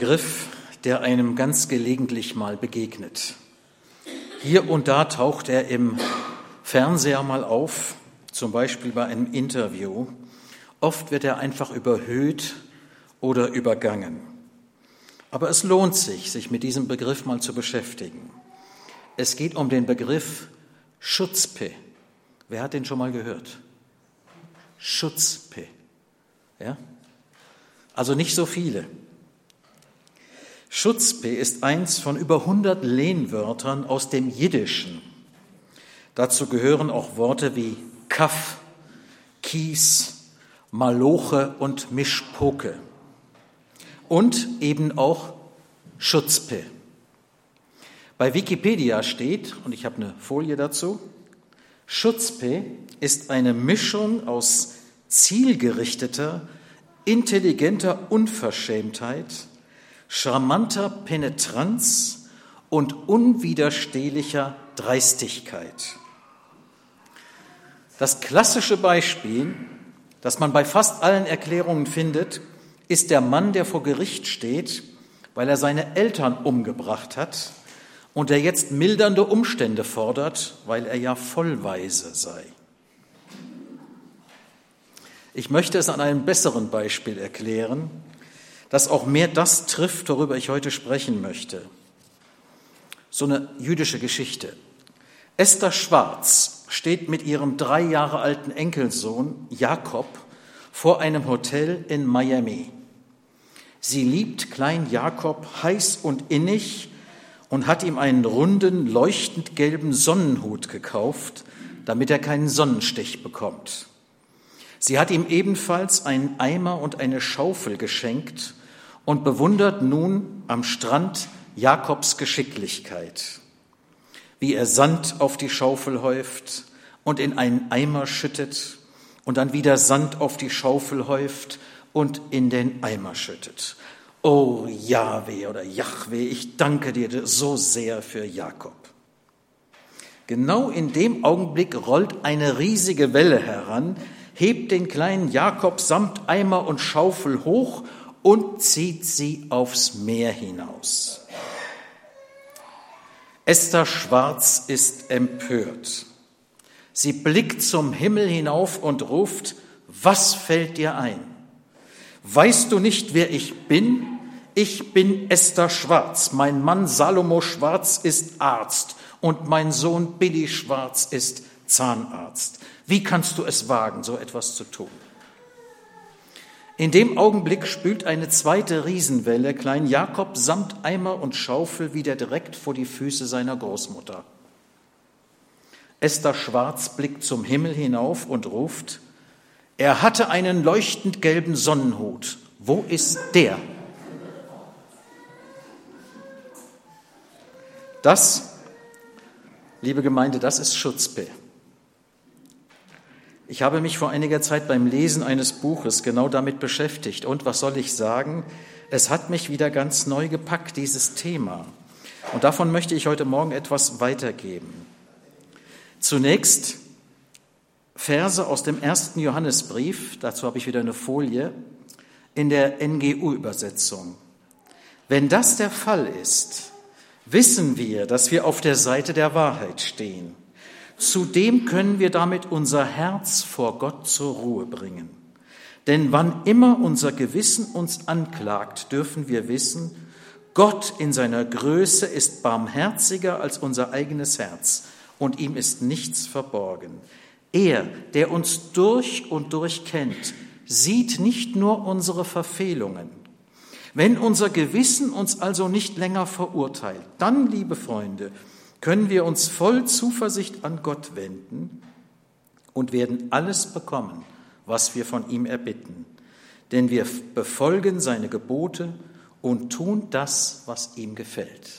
Begriff, der einem ganz gelegentlich mal begegnet. Hier und da taucht er im Fernseher mal auf, zum Beispiel bei einem Interview. Oft wird er einfach überhöht oder übergangen. Aber es lohnt sich, sich mit diesem Begriff mal zu beschäftigen. Es geht um den Begriff Chutzpe. Wer hat den schon mal gehört? Chutzpe. Ja? Also nicht so viele. Chutzpe ist eins von über 100 Lehnwörtern aus dem Jiddischen. Dazu gehören auch Worte wie Kaff, Kies, Maloche und Mischpoke. Und eben auch Chutzpe. Bei Wikipedia steht, und ich habe eine Folie dazu, Chutzpe ist eine Mischung aus zielgerichteter, intelligenter Unverschämtheit, charmanter Penetranz und unwiderstehlicher Dreistigkeit. Das klassische Beispiel, das man bei fast allen Erklärungen findet, ist der Mann, der vor Gericht steht, weil er seine Eltern umgebracht hat und der jetzt mildernde Umstände fordert, weil er ja vollweise sei. Ich möchte es an einem besseren Beispiel erklären, das auch mehr das trifft, worüber ich heute sprechen möchte. So eine jüdische Geschichte. Esther Schwarz steht mit ihrem 3 Jahre alten Enkelsohn Jakob vor einem Hotel in Miami. Sie liebt Klein Jakob heiß und innig und hat ihm einen runden, leuchtend gelben Sonnenhut gekauft, damit er keinen Sonnenstich bekommt. Sie hat ihm ebenfalls einen Eimer und eine Schaufel geschenkt und bewundert nun am Strand Jakobs Geschicklichkeit, wie er Sand auf die Schaufel häuft und in einen Eimer schüttet und dann wieder Sand auf die Schaufel häuft und in den Eimer schüttet. Oh Jahwe oder Jahwe, ich danke dir so sehr für Jakob. Genau in dem Augenblick rollt eine riesige Welle heran, hebt den kleinen Jakob samt Eimer und Schaufel hoch und zieht sie aufs Meer hinaus. Esther Schwarz ist empört. Sie blickt zum Himmel hinauf und ruft: Was fällt dir ein? Weißt du nicht, wer ich bin? Ich bin Esther Schwarz. Mein Mann Salomo Schwarz ist Arzt und mein Sohn Billy Schwarz ist Zahnarzt. Wie kannst du es wagen, so etwas zu tun? In dem Augenblick spült eine zweite Riesenwelle Klein Jakob samt Eimer und Schaufel wieder direkt vor die Füße seiner Großmutter. Esther Schwarz blickt zum Himmel hinauf und ruft: Er hatte einen leuchtend gelben Sonnenhut. Wo ist der? Das, liebe Gemeinde, das ist Chutzpe. Ich habe mich vor einiger Zeit beim Lesen eines Buches genau damit beschäftigt. Und was soll ich sagen? Es hat mich wieder ganz neu gepackt, dieses Thema. Und davon möchte ich heute Morgen etwas weitergeben. Zunächst Verse aus dem 1. Johannesbrief, dazu habe ich wieder eine Folie, in der NGU-Übersetzung. Wenn das der Fall ist, wissen wir, dass wir auf der Seite der Wahrheit stehen. Zudem können wir damit unser Herz vor Gott zur Ruhe bringen. Denn wann immer unser Gewissen uns anklagt, dürfen wir wissen, Gott in seiner Größe ist barmherziger als unser eigenes Herz und ihm ist nichts verborgen. Er, der uns durch und durch kennt, sieht nicht nur unsere Verfehlungen. Wenn unser Gewissen uns also nicht länger verurteilt, dann, liebe Freunde, können wir uns voll Zuversicht an Gott wenden und werden alles bekommen, was wir von ihm erbitten. Denn wir befolgen seine Gebote und tun das, was ihm gefällt.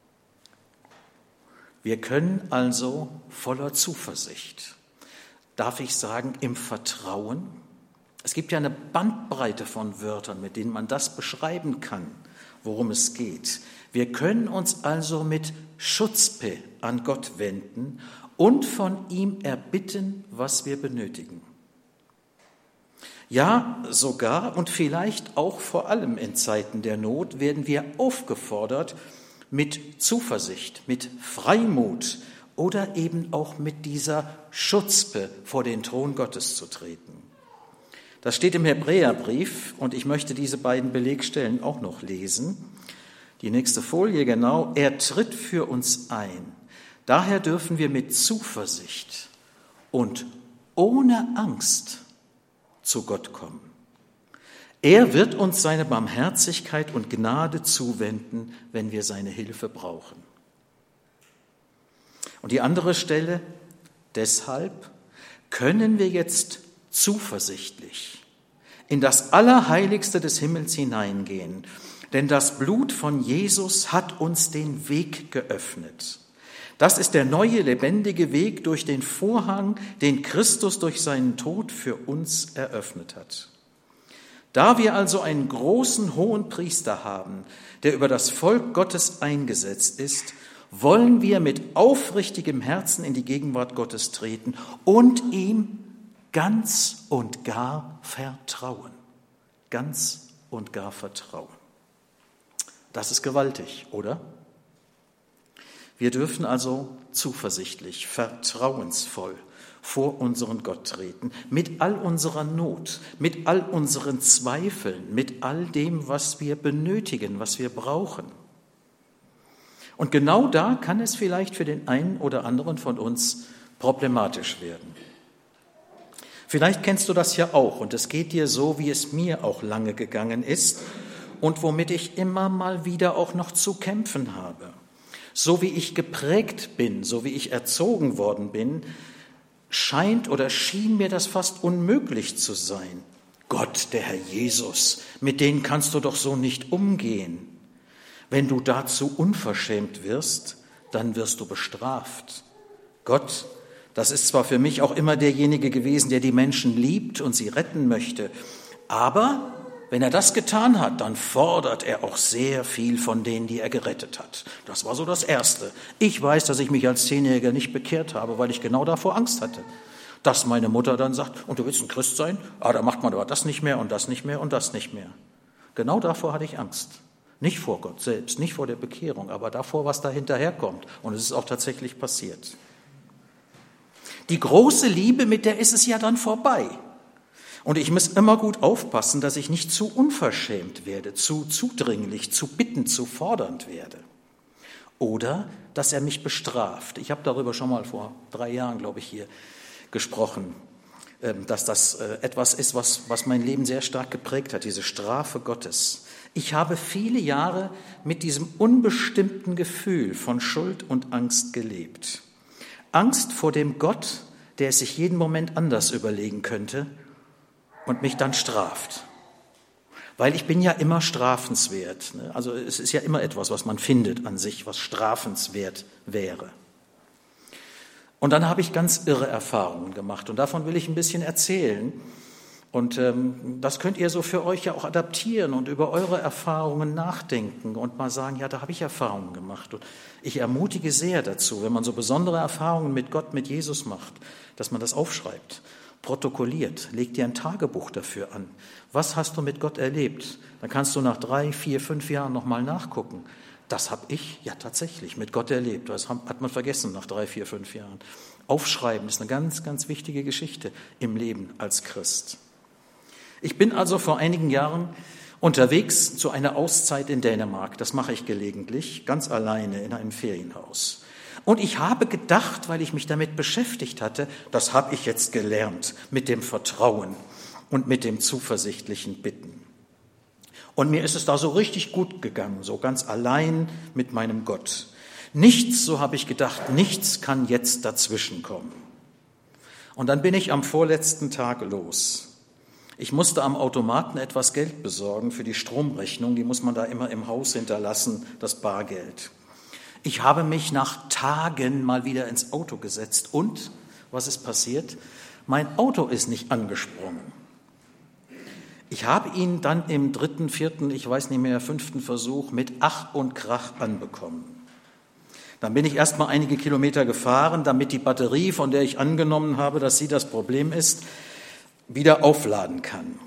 Wir können also voller Zuversicht, darf ich sagen, im Vertrauen. Es gibt ja eine Bandbreite von Wörtern, mit denen man das beschreiben kann, worum es geht. Wir können uns also mit Chutzpe an Gott wenden und von ihm erbitten, was wir benötigen. Ja, sogar und vielleicht auch vor allem in Zeiten der Not werden wir aufgefordert, mit Zuversicht, mit Freimut oder eben auch mit dieser Schutzpe vor den Thron Gottes zu treten. Das steht im Hebräerbrief und ich möchte diese beiden Belegstellen auch noch lesen. Die nächste Folie, genau. Er tritt für uns ein. Daher dürfen wir mit Zuversicht und ohne Angst zu Gott kommen. Er wird uns seine Barmherzigkeit und Gnade zuwenden, wenn wir seine Hilfe brauchen. Und die andere Stelle, deshalb können wir jetzt zuversichtlich in das Allerheiligste des Himmels hineingehen, denn das Blut von Jesus hat uns den Weg geöffnet. Das ist der neue, lebendige Weg durch den Vorhang, den Christus durch seinen Tod für uns eröffnet hat. Da wir also einen großen Hohenpriester haben, der über das Volk Gottes eingesetzt ist, wollen wir mit aufrichtigem Herzen in die Gegenwart Gottes treten und ihm ganz und gar vertrauen. Ganz und gar vertrauen. Das ist gewaltig, oder? Wir dürfen also zuversichtlich, vertrauensvoll vor unseren Gott treten, mit all unserer Not, mit all unseren Zweifeln, mit all dem, was wir benötigen, was wir brauchen. Und genau da kann es vielleicht für den einen oder anderen von uns problematisch werden. Vielleicht kennst du das ja auch und es geht dir so, wie es mir auch lange gegangen ist und womit ich immer mal wieder auch noch zu kämpfen habe. So wie ich geprägt bin, so wie ich erzogen worden bin, scheint oder schien mir das fast unmöglich zu sein. Gott, der Herr Jesus, mit denen kannst du doch so nicht umgehen. Wenn du dazu unverschämt wirst, dann wirst du bestraft. Gott, das ist zwar für mich auch immer derjenige gewesen, der die Menschen liebt und sie retten möchte, aber wenn er das getan hat, dann fordert er auch sehr viel von denen, die er gerettet hat. Das war so das Erste. Ich weiß, dass ich mich als 10-Jähriger nicht bekehrt habe, weil ich genau davor Angst hatte. Dass meine Mutter dann sagt, und du willst ein Christ sein? Da macht man aber das nicht mehr und das nicht mehr und das nicht mehr. Genau davor hatte ich Angst. Nicht vor Gott selbst, nicht vor der Bekehrung, aber davor, was da hinterherkommt. Und es ist auch tatsächlich passiert. Die große Liebe, mit der ist es ja dann vorbei. Und ich muss immer gut aufpassen, dass ich nicht zu unverschämt werde, zu zudringlich, zu bittend, zu fordernd werde. Oder dass er mich bestraft. Ich habe darüber schon mal vor 3 Jahren, glaube ich, hier gesprochen, dass das etwas ist, was mein Leben sehr stark geprägt hat, diese Strafe Gottes. Ich habe viele Jahre mit diesem unbestimmten Gefühl von Schuld und Angst gelebt. Angst vor dem Gott, der es sich jeden Moment anders überlegen könnte und mich dann straft. Weil ich bin ja immer strafenswert. Also es ist ja immer etwas, was man findet an sich, was strafenswert wäre. Und dann habe ich ganz irre Erfahrungen gemacht und davon will ich ein bisschen erzählen. Und das könnt ihr so für euch ja auch adaptieren und über eure Erfahrungen nachdenken und mal sagen, ja, da habe ich Erfahrungen gemacht. Und ich ermutige sehr dazu, wenn man so besondere Erfahrungen mit Gott, mit Jesus macht, dass man das aufschreibt, protokolliert, leg dir ein Tagebuch dafür an. Was hast du mit Gott erlebt? Dann kannst du nach 3, 4, 5 Jahren nochmal nachgucken. Das habe ich ja tatsächlich mit Gott erlebt. Das hat man vergessen nach 3, 4, 5 Jahren. Aufschreiben ist eine ganz, ganz wichtige Geschichte im Leben als Christ. Ich bin also vor einigen Jahren unterwegs zu einer Auszeit in Dänemark. Das mache ich gelegentlich, ganz alleine in einem Ferienhaus. Und ich habe gedacht, weil ich mich damit beschäftigt hatte, das habe ich jetzt gelernt mit dem Vertrauen und mit dem zuversichtlichen Bitten. Und mir ist es da so richtig gut gegangen, so ganz allein mit meinem Gott. Nichts, so habe ich gedacht, nichts kann jetzt dazwischenkommen. Und dann bin ich am vorletzten Tag los. Ich musste am Automaten etwas Geld besorgen für die Stromrechnung, die muss man da immer im Haus hinterlassen, das Bargeld. Ich habe mich nach Tagen mal wieder ins Auto gesetzt und, was ist passiert? Mein Auto ist nicht angesprungen. Ich habe ihn dann im 3., 4., ich weiß nicht mehr, 5. Versuch mit Ach und Krach anbekommen. Dann bin ich erst mal einige Kilometer gefahren, damit die Batterie, von der ich angenommen habe, dass sie das Problem ist, wieder aufladen kann.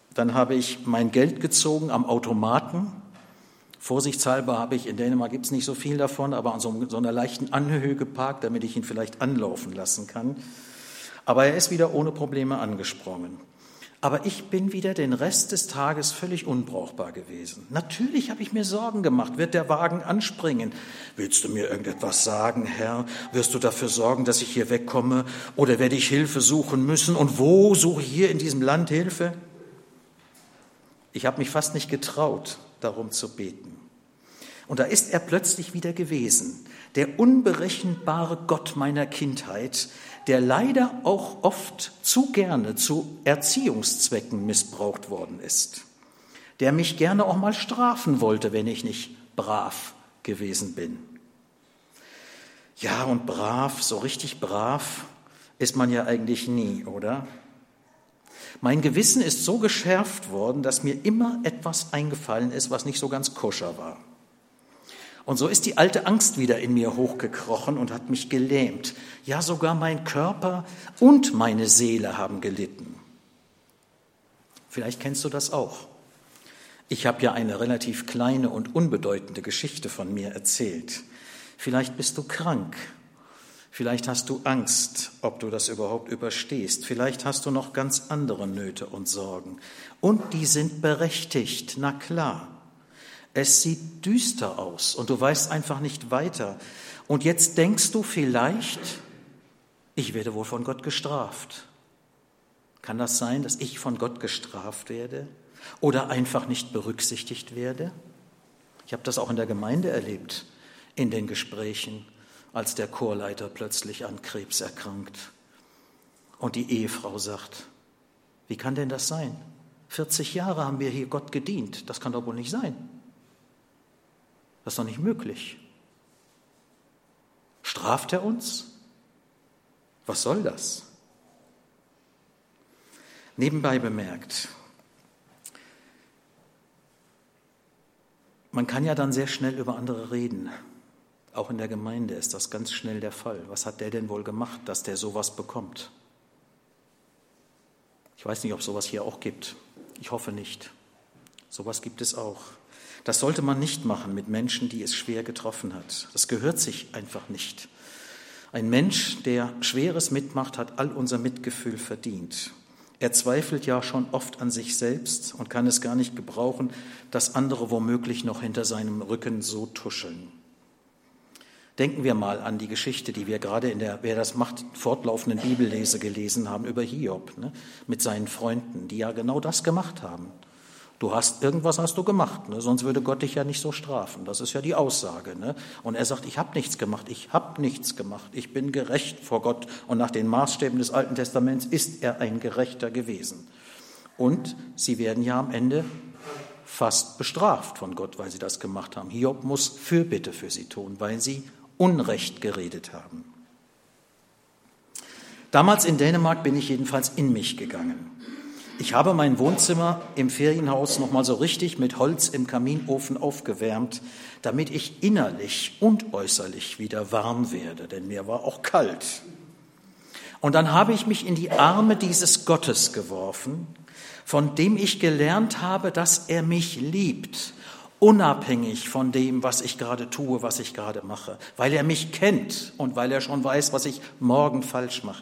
Dann habe ich mein Geld gezogen am Automaten. Vorsichtshalber habe ich, in Dänemark gibt es nicht so viel davon, aber an so einer leichten Anhöhe geparkt, damit ich ihn vielleicht anlaufen lassen kann. Aber er ist wieder ohne Probleme angesprungen. Aber ich bin wieder den Rest des Tages völlig unbrauchbar gewesen. Natürlich habe ich mir Sorgen gemacht. Wird der Wagen anspringen? Willst du mir irgendetwas sagen, Herr? Wirst du dafür sorgen, dass ich hier wegkomme? Oder werde ich Hilfe suchen müssen? Und wo suche ich hier in diesem Land Hilfe? Ich habe mich fast nicht getraut, darum zu beten. Und da ist er plötzlich wieder gewesen, der unberechenbare Gott meiner Kindheit, der leider auch oft zu gerne zu Erziehungszwecken missbraucht worden ist, der mich gerne auch mal strafen wollte, wenn ich nicht brav gewesen bin. Ja, und brav, so richtig brav ist man ja eigentlich nie, oder? Mein Gewissen ist so geschärft worden, dass mir immer etwas eingefallen ist, was nicht so ganz koscher war. Und so ist die alte Angst wieder in mir hochgekrochen und hat mich gelähmt. Ja, sogar mein Körper und meine Seele haben gelitten. Vielleicht kennst du das auch. Ich habe ja eine relativ kleine und unbedeutende Geschichte von mir erzählt. Vielleicht bist du krank. Vielleicht hast du Angst, ob du das überhaupt überstehst. Vielleicht hast du noch ganz andere Nöte und Sorgen. Und die sind berechtigt, na klar. Es sieht düster aus und du weißt einfach nicht weiter. Und jetzt denkst du vielleicht, ich werde wohl von Gott gestraft. Kann das sein, dass ich von Gott gestraft werde oder einfach nicht berücksichtigt werde? Ich habe das auch in der Gemeinde erlebt, in den Gesprächen, als der Chorleiter plötzlich an Krebs erkrankt. Und die Ehefrau sagt, wie kann denn das sein? 40 Jahre haben wir hier Gott gedient, das kann doch wohl nicht sein. Das ist doch nicht möglich. Straft er uns? Was soll das? Nebenbei bemerkt, man kann ja dann sehr schnell über andere reden. Auch in der Gemeinde ist das ganz schnell der Fall. Was hat der denn wohl gemacht, dass der sowas bekommt? Ich weiß nicht, ob es sowas hier auch gibt. Ich hoffe nicht. Sowas gibt es auch. Das sollte man nicht machen mit Menschen, die es schwer getroffen hat. Das gehört sich einfach nicht. Ein Mensch, der Schweres mitmacht, hat all unser Mitgefühl verdient. Er zweifelt ja schon oft an sich selbst und kann es gar nicht gebrauchen, dass andere womöglich noch hinter seinem Rücken so tuscheln. Denken wir mal an die Geschichte, die wir gerade in der, wer das macht, fortlaufenden Bibellese gelesen haben über Hiob, mit seinen Freunden, die ja genau das gemacht haben. Irgendwas hast du gemacht, sonst würde Gott dich ja nicht so strafen. Das ist ja die Aussage. Und er sagt, ich habe nichts gemacht, ich bin gerecht vor Gott. Und nach den Maßstäben des Alten Testaments ist er ein Gerechter gewesen. Und sie werden ja am Ende fast bestraft von Gott, weil sie das gemacht haben. Hiob muss Fürbitte für sie tun, weil sie Unrecht geredet haben. Damals in Dänemark bin ich jedenfalls in mich gegangen. Ich habe mein Wohnzimmer im Ferienhaus noch mal so richtig mit Holz im Kaminofen aufgewärmt, damit ich innerlich und äußerlich wieder warm werde, denn mir war auch kalt. Und dann habe ich mich in die Arme dieses Gottes geworfen, von dem ich gelernt habe, dass er mich liebt, unabhängig von dem, was ich gerade tue, was ich gerade mache, weil er mich kennt und weil er schon weiß, was ich morgen falsch mache.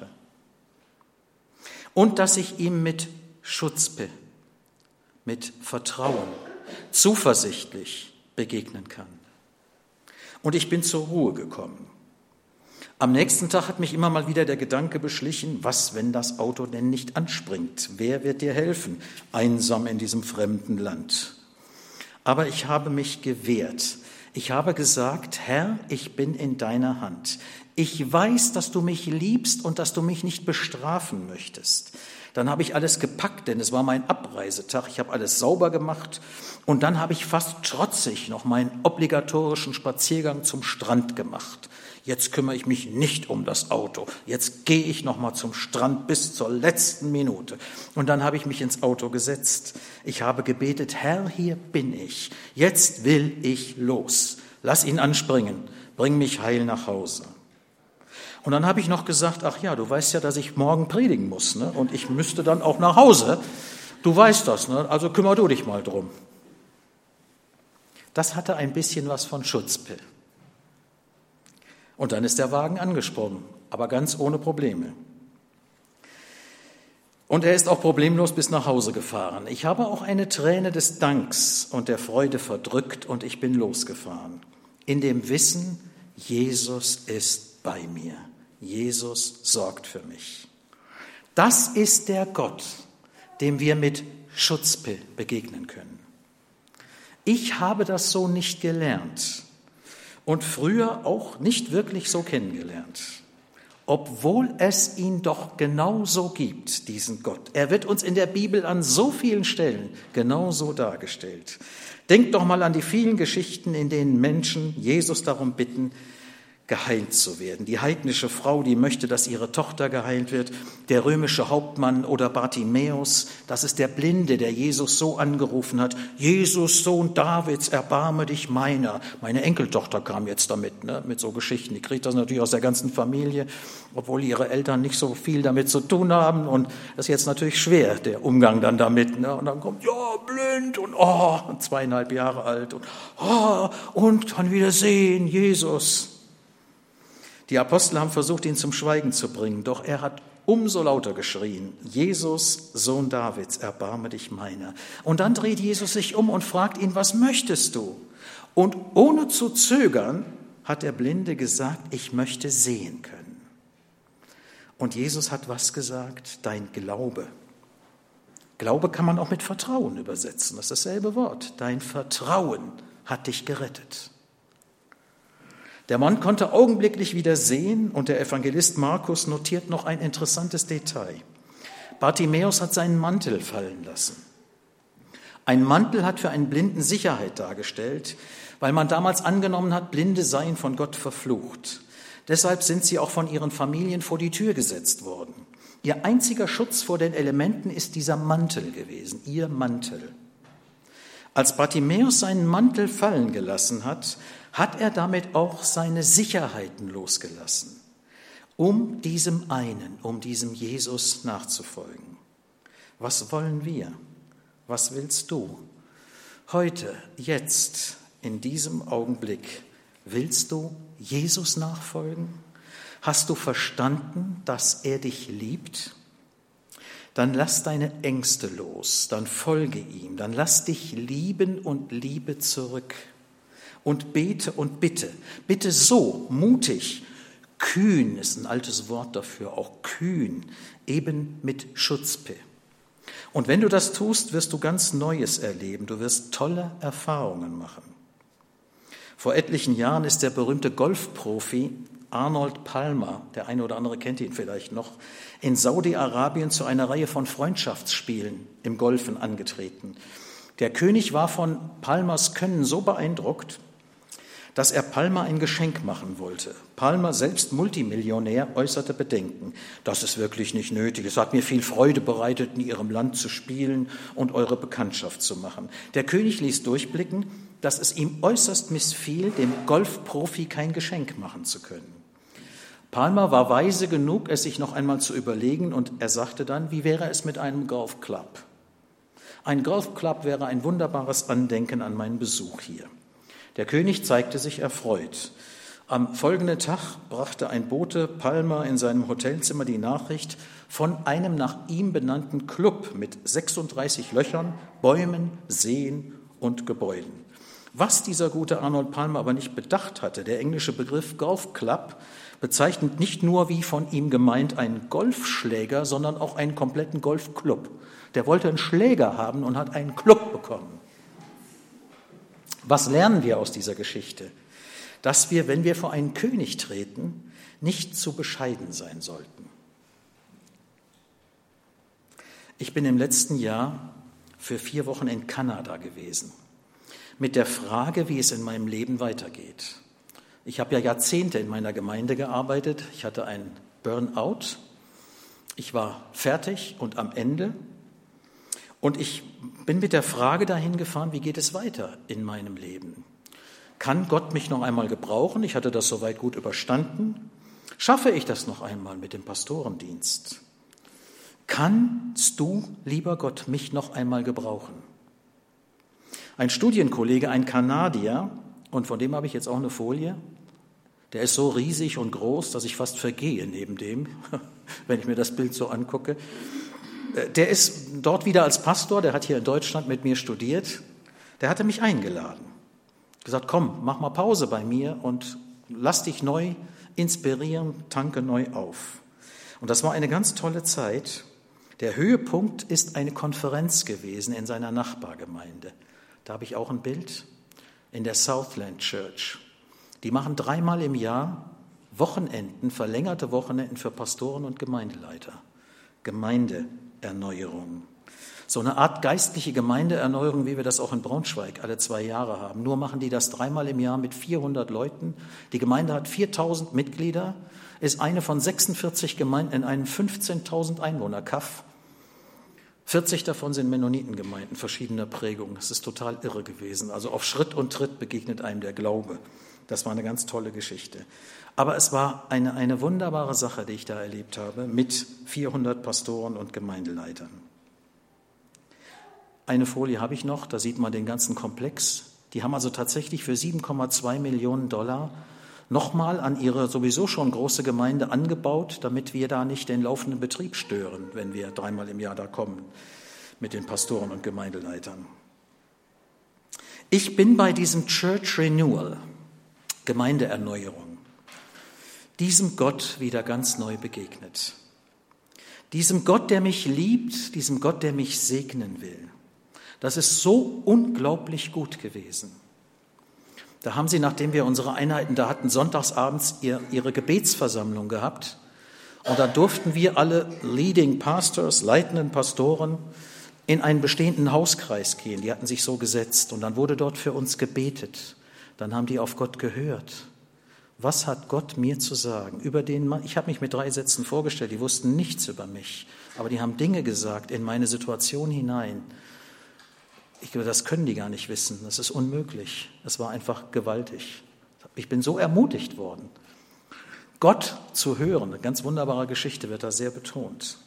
Und dass ich ihm mit Schutz, mit Vertrauen, zuversichtlich begegnen kann. Und ich bin zur Ruhe gekommen. Am nächsten Tag hat mich immer mal wieder der Gedanke beschlichen, was, wenn das Auto denn nicht anspringt? Wer wird dir helfen, einsam in diesem fremden Land? Aber ich habe mich gewehrt. Ich habe gesagt, Herr, ich bin in deiner Hand. Ich weiß, dass du mich liebst und dass du mich nicht bestrafen möchtest. Dann habe ich alles gepackt, denn es war mein Abreisetag. Ich habe alles sauber gemacht und dann habe ich fast trotzig noch meinen obligatorischen Spaziergang zum Strand gemacht. Jetzt kümmere ich mich nicht um das Auto. Jetzt gehe ich noch mal zum Strand bis zur letzten Minute. Und dann habe ich mich ins Auto gesetzt. Ich habe gebetet, Herr, hier bin ich. Jetzt will ich los. Lass ihn anspringen. Bring mich heil nach Hause. Und dann habe ich noch gesagt, ach ja, du weißt ja, dass ich morgen predigen muss, Und ich müsste dann auch nach Hause. du weißt das, ne? Also kümmer du dich mal drum. Das hatte ein bisschen was von Schutzpe. Und dann ist der Wagen angesprungen, aber ganz ohne Probleme. Und er ist auch problemlos bis nach Hause gefahren. Ich habe auch eine Träne des Danks und der Freude verdrückt und ich bin losgefahren. In dem Wissen, Jesus ist bei mir. Jesus sorgt für mich. Das ist der Gott, dem wir mit Schutzpe begegnen können. Ich habe das so nicht gelernt und früher auch nicht wirklich so kennengelernt, obwohl es ihn doch genauso gibt, diesen Gott. Er wird uns in der Bibel an so vielen Stellen genauso dargestellt. Denkt doch mal an die vielen Geschichten, in denen Menschen Jesus darum bitten, geheilt zu werden. Die heidnische Frau, die möchte, dass ihre Tochter geheilt wird. Der römische Hauptmann oder Bartimäus, das ist der Blinde, der Jesus so angerufen hat: Jesus, Sohn Davids, erbarme dich meiner. Meine Enkeltochter kam jetzt damit, mit so Geschichten. Die kriegt das natürlich aus der ganzen Familie, obwohl ihre Eltern nicht so viel damit zu tun haben. Und das ist jetzt natürlich schwer, der Umgang dann damit. Und dann kommt, ja, blind und 2,5 Jahre alt und kann wieder sehen, Jesus. Die Apostel haben versucht, ihn zum Schweigen zu bringen, doch er hat umso lauter geschrien: Jesus, Sohn Davids, erbarme dich meiner. Und dann dreht Jesus sich um und fragt ihn: Was möchtest du? Und ohne zu zögern hat der Blinde gesagt: Ich möchte sehen können. Und Jesus hat was gesagt? Dein Glaube. Glaube kann man auch mit Vertrauen übersetzen, das ist dasselbe Wort. Dein Vertrauen hat dich gerettet. Der Mann konnte augenblicklich wieder sehen und der Evangelist Markus notiert noch ein interessantes Detail. Bartimäus hat seinen Mantel fallen lassen. Ein Mantel hat für einen Blinden Sicherheit dargestellt, weil man damals angenommen hat, Blinde seien von Gott verflucht. Deshalb sind sie auch von ihren Familien vor die Tür gesetzt worden. Ihr einziger Schutz vor den Elementen ist dieser Mantel gewesen, ihr Mantel. Als Bartimäus seinen Mantel fallen gelassen hat, hat er damit auch seine Sicherheiten losgelassen, um diesem Jesus nachzufolgen. Was wollen wir? Was willst du? Heute, jetzt, in diesem Augenblick, willst du Jesus nachfolgen? Hast du verstanden, dass er dich liebt? Dann lass deine Ängste los, dann folge ihm, dann lass dich lieben und liebe zurück. Und bete und bitte, bitte so mutig, kühn ist ein altes Wort dafür, auch kühn, eben mit Schutzpe. Und wenn du das tust, wirst du ganz Neues erleben, du wirst tolle Erfahrungen machen. Vor etlichen Jahren ist der berühmte Golfprofi Arnold Palmer, der eine oder andere kennt ihn vielleicht noch, in Saudi-Arabien zu einer Reihe von Freundschaftsspielen im Golfen angetreten. Der König war von Palmers Können so beeindruckt, dass er Palmer ein Geschenk machen wollte. Palmer, selbst Multimillionär, äußerte Bedenken. Das ist wirklich nicht nötig. Es hat mir viel Freude bereitet, in Ihrem Land zu spielen und eure Bekanntschaft zu machen. Der König ließ durchblicken, dass es ihm äußerst missfiel, dem Golfprofi kein Geschenk machen zu können. Palmer war weise genug, es sich noch einmal zu überlegen, und er sagte dann: Wie wäre es mit einem Golfclub? Ein Golfclub wäre ein wunderbares Andenken an meinen Besuch hier. Der König zeigte sich erfreut. Am folgenden Tag brachte ein Bote Palmer in seinem Hotelzimmer die Nachricht von einem nach ihm benannten Club mit 36 Löchern, Bäumen, Seen und Gebäuden. Was dieser gute Arnold Palmer aber nicht bedacht hatte, der englische Begriff Golfclub bezeichnet nicht nur, wie von ihm gemeint, einen Golfschläger, sondern auch einen kompletten Golfclub. Der wollte einen Schläger haben und hat einen Club bekommen. Was lernen wir aus dieser Geschichte? Dass wir, wenn wir vor einen König treten, nicht zu bescheiden sein sollten. Ich bin im letzten Jahr für 4 Wochen in Kanada gewesen, mit der Frage, wie es in meinem Leben weitergeht. Ich habe ja Jahrzehnte in meiner Gemeinde gearbeitet. Ich hatte einen Burnout. Ich war fertig und am Ende. Und ich bin mit der Frage dahin gefahren, wie geht es weiter in meinem Leben? Kann Gott mich noch einmal gebrauchen? Ich hatte das soweit gut überstanden. Schaffe ich das noch einmal mit dem Pastorendienst? kannst du, lieber Gott, mich noch einmal gebrauchen? Ein Studienkollege, ein Kanadier, und von dem habe ich jetzt auch eine Folie, der ist so riesig und groß, dass ich fast vergehe neben dem, wenn ich mir das Bild so angucke. Der ist dort wieder als Pastor, der hat hier in Deutschland mit mir studiert, der hatte mich eingeladen. Gesagt, komm, mach mal Pause bei mir und lass dich neu inspirieren, tanke neu auf. Und das war eine ganz tolle Zeit. Der Höhepunkt ist eine Konferenz gewesen in seiner Nachbargemeinde. Da habe ich auch ein Bild in der Southland Church. Die machen 3-mal im Jahr Wochenenden, verlängerte Wochenenden für Pastoren und Gemeindeleiter. Gemeindeerneuerung. So eine Art geistliche Gemeindeerneuerung, wie wir das auch in Braunschweig alle 2 Jahre haben. Nur machen die das 3-mal im Jahr mit 400 Leuten. Die Gemeinde hat 4.000 Mitglieder, ist eine von 46 Gemeinden in einem 15.000 Einwohner-Kaff. 40 davon sind Mennonitengemeinden verschiedener Prägungen. Das ist total irre gewesen. Also auf Schritt und Tritt begegnet einem der Glaube. Das war eine ganz tolle Geschichte. Aber es war eine wunderbare Sache, die ich da erlebt habe, mit 400 Pastoren und Gemeindeleitern. Eine Folie habe ich noch, da sieht man den ganzen Komplex. Die haben also tatsächlich für 7,2 Millionen Dollar nochmal an ihre sowieso schon große Gemeinde angebaut, damit wir da nicht den laufenden Betrieb stören, wenn wir 3-mal im Jahr da kommen mit den Pastoren und Gemeindeleitern. Ich bin bei diesem Church Renewal, Gemeindeerneuerung, diesem Gott wieder ganz neu begegnet. Diesem Gott, der mich liebt, diesem Gott, der mich segnen will. Das ist so unglaublich gut gewesen. Da haben sie, nachdem wir unsere Einheiten da hatten, sonntagsabends ihre Gebetsversammlung gehabt. Und da durften wir alle Leading Pastors, leitenden Pastoren, in einen bestehenden Hauskreis gehen. Die hatten sich so gesetzt und dann wurde dort für uns gebetet. Dann haben die auf Gott gehört. Was hat Gott mir zu sagen? Ich habe mich mit 3 Sätzen vorgestellt, die wussten nichts über mich, aber die haben Dinge gesagt in meine Situation hinein. Ich glaube, das können die gar nicht wissen, das ist unmöglich. Es war einfach gewaltig. Ich bin so ermutigt worden. Gott zu hören, eine ganz wunderbare Geschichte, wird da sehr betont.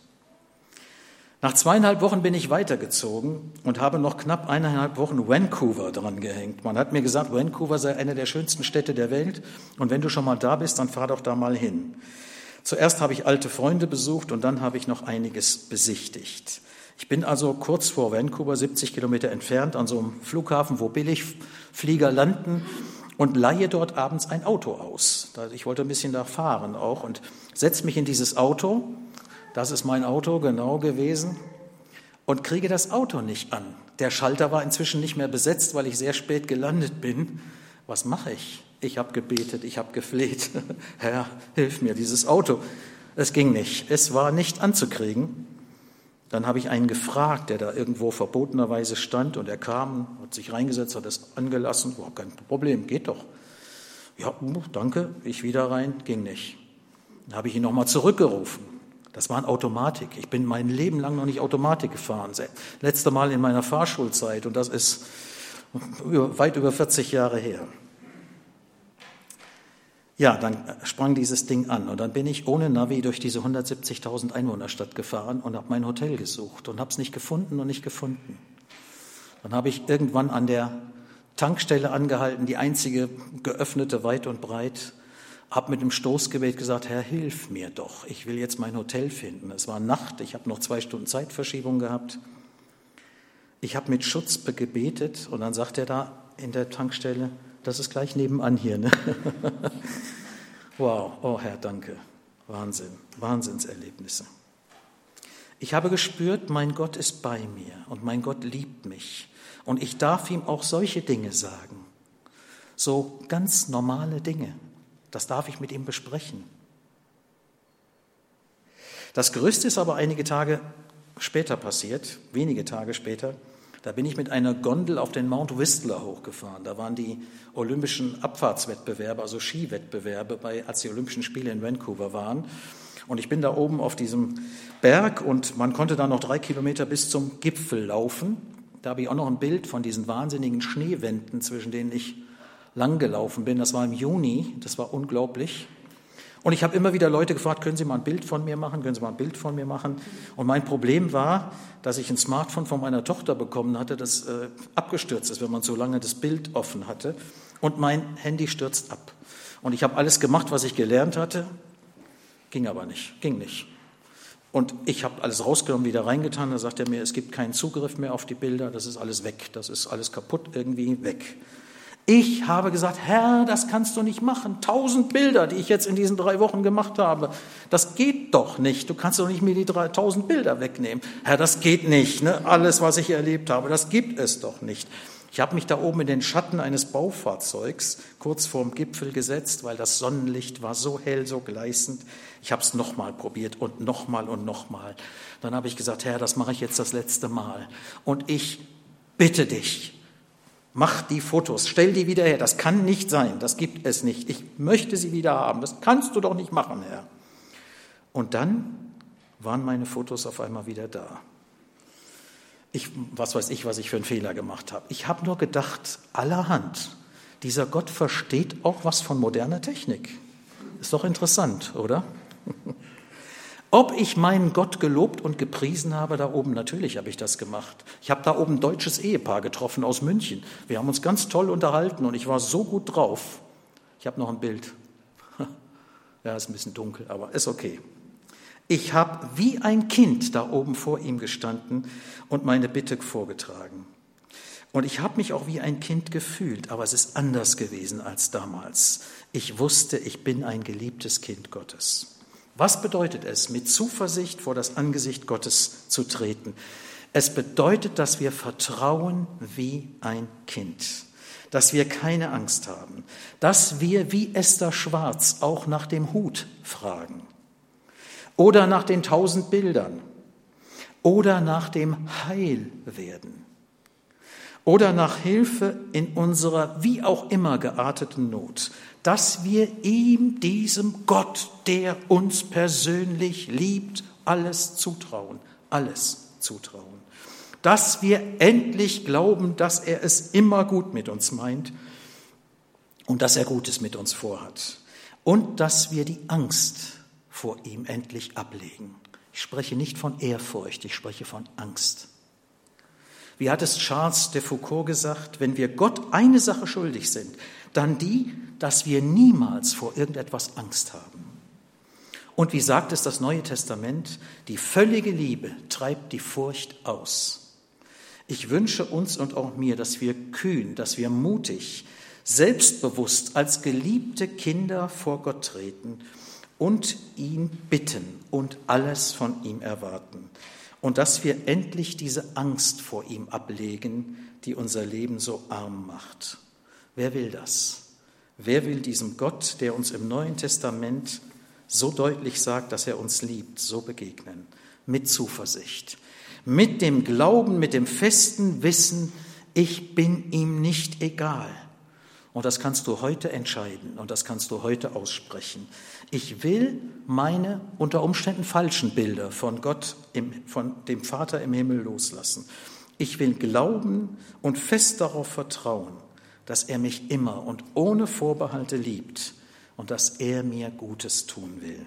Nach 2,5 Wochen bin ich weitergezogen und habe noch knapp 1,5 Wochen Vancouver dran gehängt. Man hat mir gesagt, Vancouver sei eine der schönsten Städte der Welt und wenn du schon mal da bist, dann fahr doch da mal hin. Zuerst habe ich alte Freunde besucht und dann habe ich noch einiges besichtigt. Ich bin also kurz vor Vancouver, 70 Kilometer entfernt, an so einem Flughafen, wo Billigflieger landen und leihe dort abends ein Auto aus. Ich wollte ein bisschen da fahren auch und setze mich in dieses Auto. Das ist mein Auto genau gewesen und kriege das Auto nicht an. Der Schalter war inzwischen nicht mehr besetzt, weil ich sehr spät gelandet bin. Was mache ich? Ich habe gebetet, ich habe gefleht. Herr, hilf mir, dieses Auto. Es ging nicht. Es war nicht anzukriegen. Dann habe ich einen gefragt, der da irgendwo verbotenerweise stand und er kam, hat sich reingesetzt, hat es angelassen. Oh, kein Problem, geht doch. Ja, danke, ich wieder rein, ging nicht. Dann habe ich ihn nochmal zurückgerufen. Das war eine Automatik. Ich bin mein Leben lang noch nicht Automatik gefahren. Letzte Mal in meiner Fahrschulzeit und das ist weit über 40 Jahre her. Ja, dann sprang dieses Ding an und dann bin ich ohne Navi durch diese 170.000 Einwohnerstadt gefahren und habe mein Hotel gesucht und habe es nicht gefunden und nicht gefunden. Dann habe ich irgendwann an der Tankstelle angehalten, die einzige geöffnete weit und breit, habe mit dem Stoßgebet gesagt, Herr, hilf mir doch, ich will jetzt mein Hotel finden. Es war Nacht, ich habe noch 2 Stunden Zeitverschiebung gehabt. Ich habe mit Schutz gebetet und dann sagt er da in der Tankstelle, das ist gleich nebenan hier. Ne? Wow, oh Herr, danke. Wahnsinn, Wahnsinnserlebnisse. Ich habe gespürt, mein Gott ist bei mir und mein Gott liebt mich. Und ich darf ihm auch solche Dinge sagen. So ganz normale Dinge. Das darf ich mit ihm besprechen. Das Größte ist aber einige Tage später passiert, wenige Tage später. Da bin ich mit einer Gondel auf den Mount Whistler hochgefahren. Da waren die olympischen Abfahrtswettbewerbe, also Skiwettbewerbe, als die Olympischen Spiele in Vancouver waren. Und ich bin da oben auf diesem Berg und man konnte da noch 3 Kilometer bis zum Gipfel laufen. Da habe ich auch noch ein Bild von diesen wahnsinnigen Schneewänden, zwischen denen ich lang gelaufen bin. Das war im Juni, das war unglaublich. Und ich habe immer wieder Leute gefragt, können Sie mal ein Bild von mir machen, können Sie mal ein Bild von mir machen? Und mein Problem war, dass ich ein Smartphone von meiner Tochter bekommen hatte, das abgestürzt ist, wenn man so lange das Bild offen hatte. Und mein Handy stürzt ab. Und ich habe alles gemacht, was ich gelernt hatte, ging aber nicht, ging nicht. Und ich habe alles rausgenommen, wieder reingetan, da sagt er mir, es gibt keinen Zugriff mehr auf die Bilder, das ist alles weg, das ist alles kaputt, irgendwie weg. Ich habe gesagt, Herr, das kannst du nicht machen. 1000 Bilder, die ich jetzt in diesen 3 Wochen gemacht habe, das geht doch nicht. Du kannst doch nicht mir die 1000 Bilder wegnehmen. Herr, das geht nicht. Ne? Alles, was ich erlebt habe, das gibt es doch nicht. Ich habe mich da oben in den Schatten eines Baufahrzeugs kurz vorm Gipfel gesetzt, weil das Sonnenlicht war so hell, so gleißend. Ich habe es nochmal probiert und nochmal und nochmal. Dann habe ich gesagt, Herr, das mache ich jetzt das letzte Mal. Und ich bitte dich, mach die Fotos, stell die wieder her. Das kann nicht sein, das gibt es nicht. Ich möchte sie wieder haben. Das kannst du doch nicht machen, Herr. Und dann waren meine Fotos auf einmal wieder da. Was weiß ich, was ich für einen Fehler gemacht habe. Ich habe nur gedacht, allerhand, dieser Gott versteht auch was von moderner Technik. Ist doch interessant, oder? Ob ich meinen Gott gelobt und gepriesen habe da oben, natürlich habe ich das gemacht. Ich habe da oben ein deutsches Ehepaar getroffen aus München. Wir haben uns ganz toll unterhalten und ich war so gut drauf. Ich habe noch ein Bild. Ja, ist ein bisschen dunkel, aber ist okay. Ich habe wie ein Kind da oben vor ihm gestanden und meine Bitte vorgetragen. Und ich habe mich auch wie ein Kind gefühlt, aber es ist anders gewesen als damals. Ich wusste, ich bin ein geliebtes Kind Gottes. Was bedeutet es, mit Zuversicht vor das Angesicht Gottes zu treten? Es bedeutet, dass wir vertrauen wie ein Kind, dass wir keine Angst haben, dass wir wie Esther Schwarz auch nach dem Hut fragen. Oder nach den 1000 Bildern. Oder nach dem Heilwerden. Oder nach Hilfe in unserer wie auch immer gearteten Not. Dass wir ihm, diesem Gott, der uns persönlich liebt, alles zutrauen. Alles zutrauen. Dass wir endlich glauben, dass er es immer gut mit uns meint und dass er Gutes mit uns vorhat. Und dass wir die Angst vor ihm endlich ablegen. Ich spreche nicht von Ehrfurcht, ich spreche von Angst. Wie hat es Charles de Foucault gesagt, wenn wir Gott eine Sache schuldig sind, dann die, dass wir niemals vor irgendetwas Angst haben. Und wie sagt es das Neue Testament, die völlige Liebe treibt die Furcht aus. Ich wünsche uns und auch mir, dass wir kühn, dass wir mutig, selbstbewusst als geliebte Kinder vor Gott treten und ihn bitten und alles von ihm erwarten. Und dass wir endlich diese Angst vor ihm ablegen, die unser Leben so arm macht. Wer will das? Wer will diesem Gott, der uns im Neuen Testament so deutlich sagt, dass er uns liebt, so begegnen? Mit Zuversicht, mit dem Glauben, mit dem festen Wissen, ich bin ihm nicht egal. Und das kannst du heute entscheiden und das kannst du heute aussprechen. Ich will meine unter Umständen falschen Bilder von Gott, von dem Vater im Himmel loslassen. Ich will glauben und fest darauf vertrauen, dass er mich immer und ohne Vorbehalte liebt und dass er mir Gutes tun will.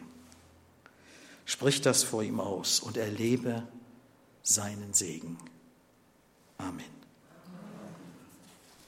Sprich das vor ihm aus und erlebe seinen Segen. Amen.